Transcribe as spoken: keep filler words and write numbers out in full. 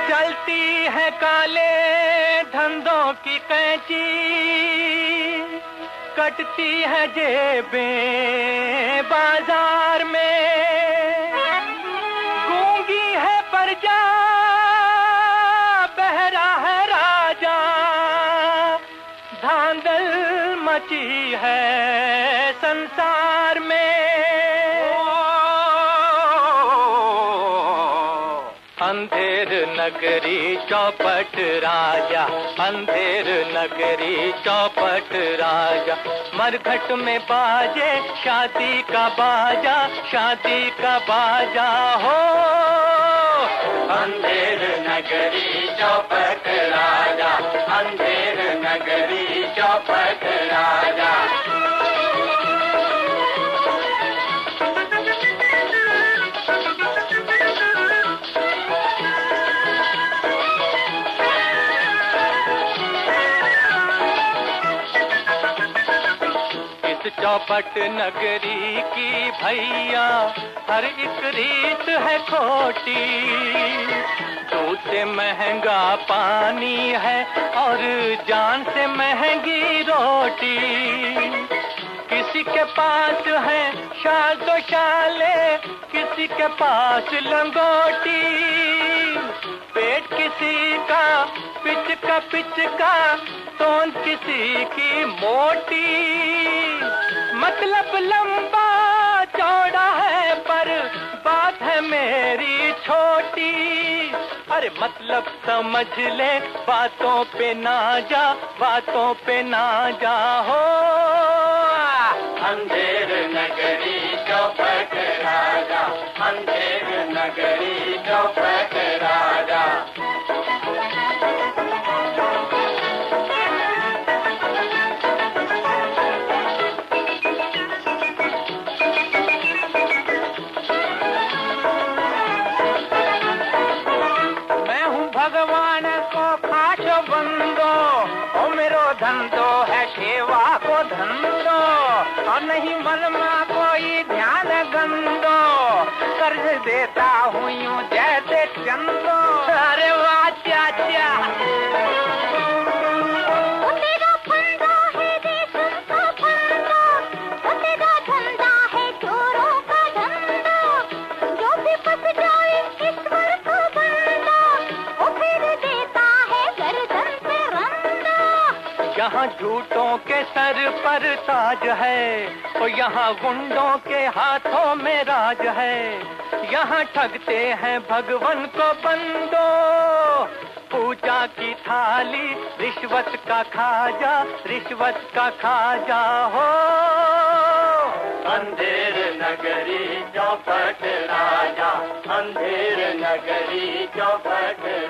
चलती है काले धंधों की कैंची, कटती है जेबें बाजार में। गूंगी है प्रजा, बहरा है राजा, धांधल मची है संसार में। अंधेर नगरी चौपट राजा, अंधेर नगरी चौपट राजा, मरघट में बाजे शादी का बाजा, शादी का बाजा हो। अंधेर नगरी चौपट राजा, अंधेर नगरी चौपट राजा। चौपट नगरी की भैया हर एक रीत है खोटी, दूध से महंगा पानी है और जान से महंगी रोटी। किसी के पास है शाल दो शाले, किसी के पास लंगोटी, पेट किसी का पिचका पिचका, तोंद किसी की मोटी। मतलब लंबा चौड़ा है पर बात है मेरी छोटी। अरे मतलब समझ ले, बातों पे ना जा, बातों पे ना जा हो। अंधेर नगरी चौपट राजा, अंधेर नगरी चौपट राजा। भगवान को खाचो बंदो, ओ मेरो धंधो है सेवा को धंधो, और नहीं मन में कोई ध्यान गंदो, कर्ज देता हूँ यूं जैसे चंदो। अरे वाह चाचा, यहाँ झूठों के सर पर ताज है, और यहाँ गुंडों के हाथों में राज है। यहाँ ठगते हैं भगवन को बंदो, पूजा की थाली रिश्वत का खाजा, रिश्वत का खाजा हो। अंधेर नगरी चौपट राजा, अंधेर नगरी चौपट